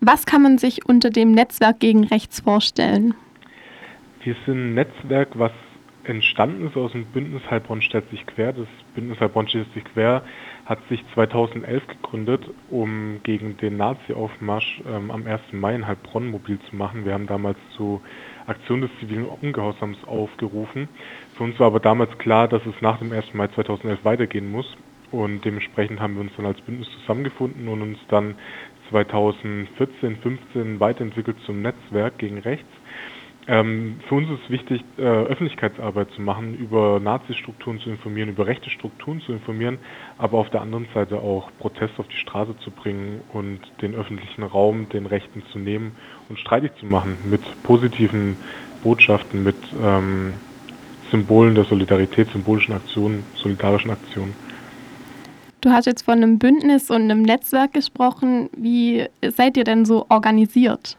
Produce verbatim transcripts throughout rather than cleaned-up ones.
Was kann man sich unter dem Netzwerk gegen Rechts vorstellen? Wir sind ein Netzwerk, was entstanden ist aus dem Bündnis Heilbronn stellt sich quer. Das Bündnis Heilbronn stellt sich quer hat sich zweitausendelf gegründet, um gegen den Nazi-Aufmarsch ähm, am ersten Mai in Heilbronn mobil zu machen. Wir haben damals zu Aktion des zivilen Ungehorsams aufgerufen. Für uns war aber damals klar, dass es nach dem ersten Mai zweitausendelf weitergehen muss. Und dementsprechend haben wir uns dann als Bündnis zusammengefunden und uns dann zweitausendvierzehn, fünfzehn weiterentwickelt zum Netzwerk gegen Rechts. Ähm, für uns ist wichtig, äh, Öffentlichkeitsarbeit zu machen, über Nazi-Strukturen zu informieren, über rechte Strukturen zu informieren, aber auf der anderen Seite auch Protest auf die Straße zu bringen und den öffentlichen Raum den Rechten zu nehmen und streitig zu machen mit positiven Botschaften, mit ähm, Symbolen der Solidarität, symbolischen Aktionen, solidarischen Aktionen. Du hast jetzt von einem Bündnis und einem Netzwerk gesprochen. Wie seid ihr denn so organisiert?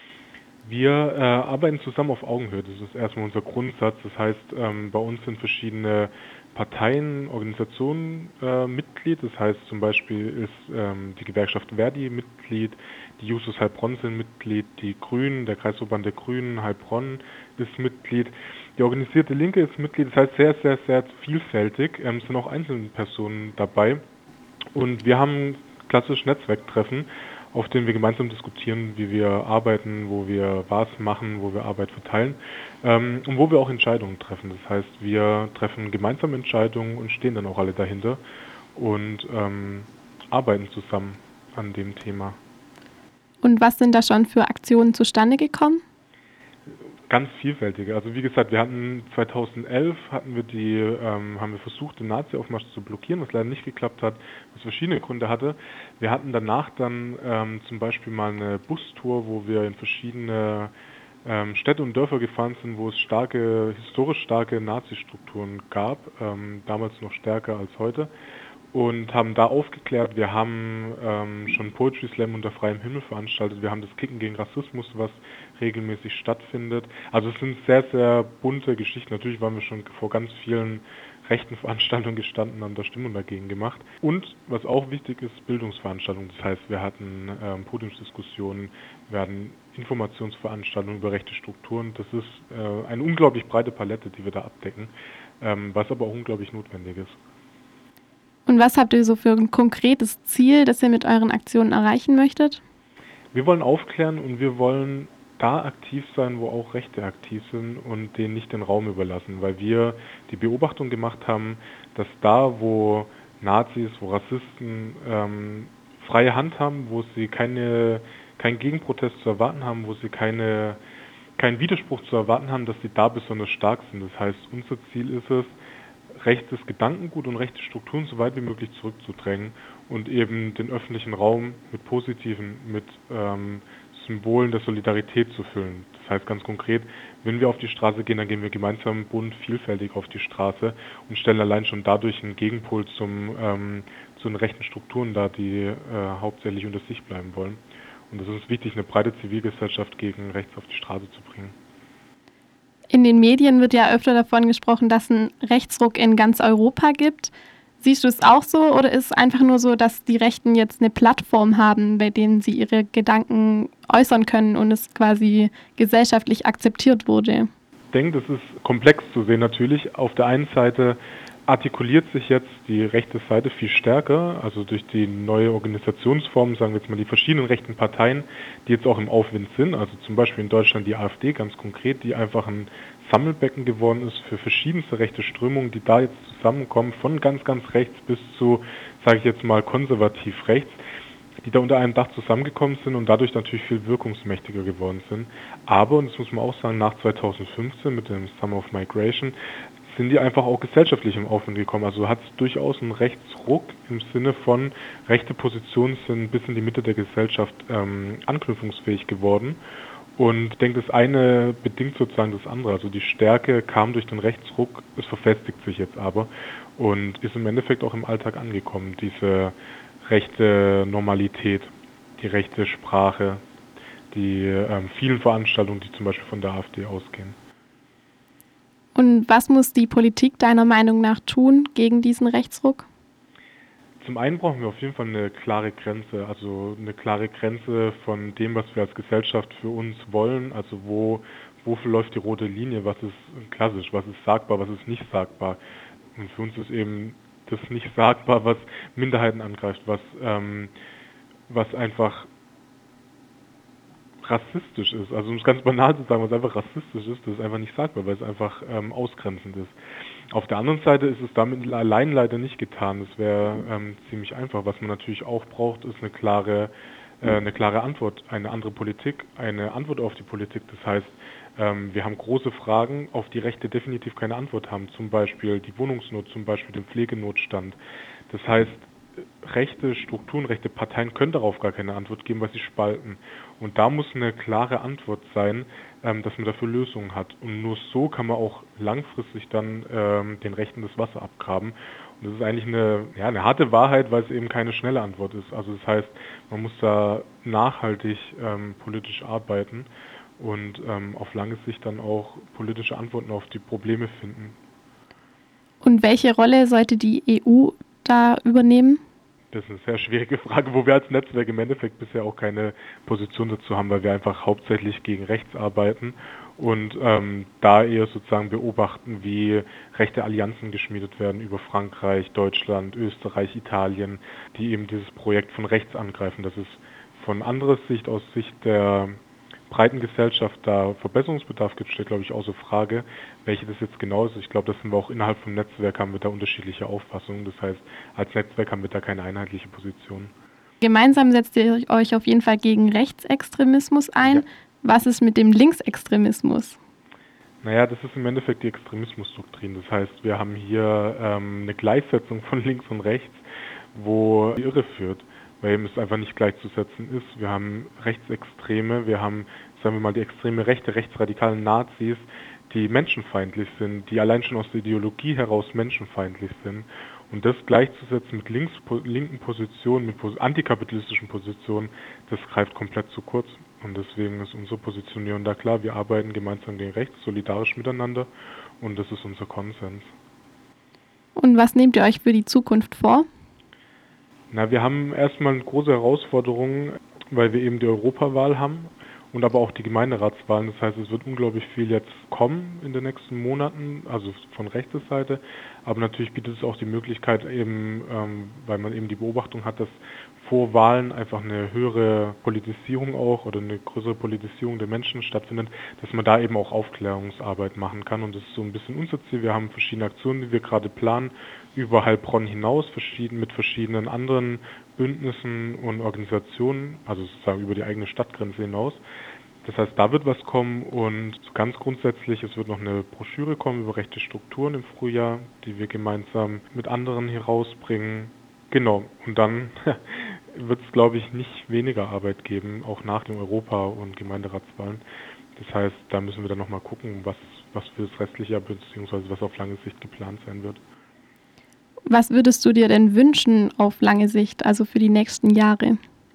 Wir äh, arbeiten zusammen auf Augenhöhe. Das ist erstmal unser Grundsatz. Das heißt, ähm, bei uns sind verschiedene Parteien, Organisationen äh, Mitglied. Das heißt, zum Beispiel ist ähm, die Gewerkschaft Verdi Mitglied, die Jusos Heilbronn sind Mitglied, die Grünen, der Kreisverband der Grünen Heilbronn ist Mitglied. Die organisierte Linke ist Mitglied. Das heißt, sehr, sehr, sehr vielfältig. Ähm, es sind auch einzelne Personen dabei. Und wir haben klassisch Netzwerktreffen, auf denen wir gemeinsam diskutieren, wie wir arbeiten, wo wir was machen, wo wir Arbeit verteilen ähm, und wo wir auch Entscheidungen treffen. Das heißt, wir treffen gemeinsam Entscheidungen und stehen dann auch alle dahinter und ähm, arbeiten zusammen an dem Thema. Und was sind da schon für Aktionen zustande gekommen? Ganz vielfältige. Also wie gesagt, wir hatten zweitausendelf hatten wir die, ähm, haben wir versucht, den Nazi-Aufmarsch zu blockieren, was leider nicht geklappt hat, was verschiedene Gründe hatte. Wir hatten danach dann ähm, zum Beispiel mal eine Bustour, wo wir in verschiedene ähm, Städte und Dörfer gefahren sind, wo es starke, historisch starke Nazi-Strukturen gab, ähm, damals noch stärker als heute. Und haben da aufgeklärt. Wir haben ähm, schon Poetry Slam unter freiem Himmel veranstaltet. Wir haben das Kicken gegen Rassismus, was regelmäßig stattfindet. Also es sind sehr, sehr bunte Geschichten. Natürlich waren wir schon vor ganz vielen rechten Veranstaltungen gestanden, haben da Stimmung dagegen gemacht. Und was auch wichtig ist, Bildungsveranstaltungen. Das heißt, wir hatten ähm, Podiumsdiskussionen, wir hatten Informationsveranstaltungen über rechte Strukturen. Das ist äh, eine unglaublich breite Palette, die wir da abdecken, ähm, was aber auch unglaublich notwendig ist. Und was habt ihr so für ein konkretes Ziel, das ihr mit euren Aktionen erreichen möchtet? Wir wollen aufklären und wir wollen da aktiv sein, wo auch Rechte aktiv sind und denen nicht den Raum überlassen, weil wir die Beobachtung gemacht haben, dass da, wo Nazis, wo Rassisten ähm, freie Hand haben, wo sie keine, keinen Gegenprotest zu erwarten haben, wo sie keine, keinen Widerspruch zu erwarten haben, dass sie da besonders stark sind. Das heißt, unser Ziel ist es, rechtes Gedankengut und rechte Strukturen so weit wie möglich zurückzudrängen und eben den öffentlichen Raum mit positiven, mit ähm, Symbolen der Solidarität zu füllen. Das heißt ganz konkret, wenn wir auf die Straße gehen, dann gehen wir gemeinsam bunt, vielfältig auf die Straße und stellen allein schon dadurch einen Gegenpol zum, ähm, zu den rechten Strukturen dar, die äh, hauptsächlich unter sich bleiben wollen. Und es ist wichtig, eine breite Zivilgesellschaft gegen rechts auf die Straße zu bringen. In den Medien wird ja öfter davon gesprochen, dass es einen Rechtsruck in ganz Europa gibt. Siehst du es auch so oder ist es einfach nur so, dass die Rechten jetzt eine Plattform haben, bei denen sie ihre Gedanken äußern können und es quasi gesellschaftlich akzeptiert wurde? Ich denke, das ist komplex zu sehen natürlich. Auf der einen Seite artikuliert sich jetzt die rechte Seite viel stärker, also durch die neue Organisationsform, sagen wir jetzt mal die verschiedenen rechten Parteien, die jetzt auch im Aufwind sind, also zum Beispiel in Deutschland die AfD ganz konkret, die einfach ein Sammelbecken geworden ist für verschiedenste rechte Strömungen, die da jetzt zusammenkommen, von ganz, ganz rechts bis zu, sage ich jetzt mal, konservativ rechts, die da unter einem Dach zusammengekommen sind und dadurch natürlich viel wirkungsmächtiger geworden sind. Aber, und das muss man auch sagen, nach zweitausendfünfzehn mit dem Summer of Migration, sind die einfach auch gesellschaftlich im Aufwind gekommen. Also hat es durchaus einen Rechtsruck im Sinne von, rechte Positionen sind bis in die Mitte der Gesellschaft ähm, anknüpfungsfähig geworden. Und ich denke, das eine bedingt sozusagen das andere. Also die Stärke kam durch den Rechtsruck, es verfestigt sich jetzt aber und ist im Endeffekt auch im Alltag angekommen. Diese rechte Normalität, die rechte Sprache, die ähm, vielen Veranstaltungen, die zum Beispiel von der AfD ausgehen. Und was muss die Politik deiner Meinung nach tun gegen diesen Rechtsruck? Zum einen brauchen wir auf jeden Fall eine klare Grenze, also eine klare Grenze von dem, was wir als Gesellschaft für uns wollen, also wo, wofür läuft die rote Linie, was ist klassisch, was ist sagbar, was ist nicht sagbar. Und für uns ist eben das nicht sagbar, was Minderheiten angreift, was, ähm, was einfach rassistisch ist. Also um es ganz banal zu sagen, was einfach rassistisch ist, das ist einfach nicht sagbar, weil es einfach ähm, ausgrenzend ist. Auf der anderen Seite ist es damit allein leider nicht getan. Das wäre ähm, ziemlich einfach. Was man natürlich auch braucht, ist eine klare, äh, eine klare Antwort, eine andere Politik, eine Antwort auf die Politik. Das heißt, ähm, wir haben große Fragen, auf die Rechte definitiv keine Antwort haben. Zum Beispiel die Wohnungsnot, zum Beispiel den Pflegenotstand. Das heißt, rechte Strukturen, rechte Parteien können darauf gar keine Antwort geben, weil sie spalten. Und da muss eine klare Antwort sein, ähm, dass man dafür Lösungen hat. Und nur so kann man auch langfristig dann ähm, den Rechten das Wasser abgraben. Und das ist eigentlich eine, ja, eine harte Wahrheit, weil es eben keine schnelle Antwort ist. Also das heißt, man muss da nachhaltig ähm, politisch arbeiten und ähm, auf lange Sicht dann auch politische Antworten auf die Probleme finden. Und welche Rolle sollte die E U da übernehmen? Das ist eine sehr schwierige Frage, wo wir als Netzwerk im Endeffekt bisher auch keine Position dazu haben, weil wir einfach hauptsächlich gegen rechts arbeiten und ähm, da eher sozusagen beobachten, wie rechte Allianzen geschmiedet werden über Frankreich, Deutschland, Österreich, Italien, die eben dieses Projekt von rechts angreifen. Das ist von anderer Sicht, aus Sicht der breiten Gesellschaft da Verbesserungsbedarf gibt, steht glaube ich außer Frage, welche das jetzt genau ist. Ich glaube, das sind wir auch innerhalb vom Netzwerk, haben wir da unterschiedliche Auffassungen. Das heißt, als Netzwerk haben wir da keine einheitliche Position. Gemeinsam setzt ihr euch auf jeden Fall gegen Rechtsextremismus ein. Ja. Was ist mit dem Linksextremismus? Naja, das ist im Endeffekt die Extremismusdoktrin. Das heißt, wir haben hier ähm, eine Gleichsetzung von links und rechts, wo die irre führt, weil eben es einfach nicht gleichzusetzen ist. Wir haben Rechtsextreme, wir haben, sagen wir mal, die extreme Rechte, rechtsradikalen Nazis, die menschenfeindlich sind, die allein schon aus der Ideologie heraus menschenfeindlich sind. Und das gleichzusetzen mit links, linken Positionen, mit antikapitalistischen Positionen, das greift komplett zu kurz. Und deswegen ist unsere Positionierung da klar. Wir arbeiten gemeinsam gegen rechts, solidarisch miteinander und das ist unser Konsens. Und was nehmt ihr euch für die Zukunft vor? Na, wir haben erstmal eine große Herausforderung, weil wir eben die Europawahl haben und aber auch die Gemeinderatswahlen. Das heißt, es wird unglaublich viel jetzt kommen in den nächsten Monaten, also von rechter Seite. Aber natürlich bietet es auch die Möglichkeit eben, ähm, weil man eben die Beobachtung hat, dass vor Wahlen einfach eine höhere Politisierung auch oder eine größere Politisierung der Menschen stattfindet, dass man da eben auch Aufklärungsarbeit machen kann. Und das ist so ein bisschen unser Ziel. Wir haben verschiedene Aktionen, die wir gerade planen, über Heilbronn hinaus, verschieden, mit verschiedenen anderen Bündnissen und Organisationen, also sozusagen über die eigene Stadtgrenze hinaus. Das heißt, da wird was kommen und ganz grundsätzlich, es wird noch eine Broschüre kommen über rechte Strukturen im Frühjahr, die wir gemeinsam mit anderen hier rausbringen. Genau, und dann wird es, glaube ich, nicht weniger Arbeit geben, auch nach den Europa- und Gemeinderatswahlen. Das heißt, da müssen wir dann nochmal gucken, was, was für das restliche Jahr bzw. was auf lange Sicht geplant sein wird. Was würdest du dir denn wünschen auf lange Sicht, also für die nächsten Jahre?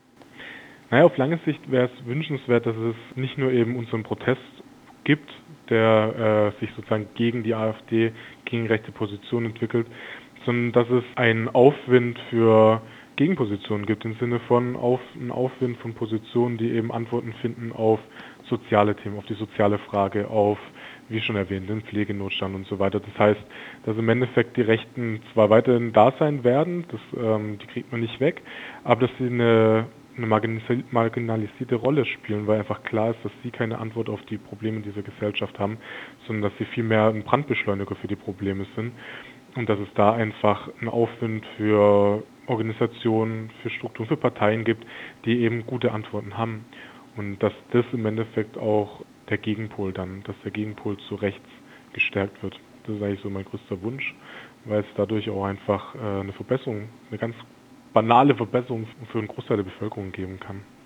Naja, auf lange Sicht wäre es wünschenswert, dass es nicht nur eben unseren Protest gibt, der äh, sich sozusagen gegen die AfD, gegen rechte Positionen entwickelt, sondern dass es einen Aufwind für Gegenpositionen gibt, im Sinne von auf, einen Aufwind von Positionen, die eben Antworten finden auf soziale Themen, auf die soziale Frage, auf, wie schon erwähnt, den Pflegenotstand und so weiter. Das heißt, dass im Endeffekt die Rechten zwar weiterhin da sein werden, das, ähm, die kriegt man nicht weg, aber dass sie eine eine marginalisierte Rolle spielen, weil einfach klar ist, dass sie keine Antwort auf die Probleme dieser Gesellschaft haben, sondern dass sie vielmehr ein Brandbeschleuniger für die Probleme sind und dass es da einfach einen Aufwind für Organisationen, für Strukturen, für Parteien gibt, die eben gute Antworten haben und dass das im Endeffekt auch der Gegenpol dann, dass der Gegenpol zu rechts gestärkt wird. Das ist eigentlich so mein größter Wunsch, weil es dadurch auch einfach eine Verbesserung, eine ganz banale Verbesserung für einen Großteil der Bevölkerung geben kann.